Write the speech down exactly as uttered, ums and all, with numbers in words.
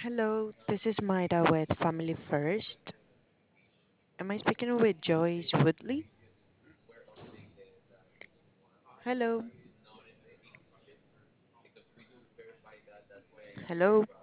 Hello, this is Maida with Family First. Am I speaking with Joyce Woodley? Hello, hello.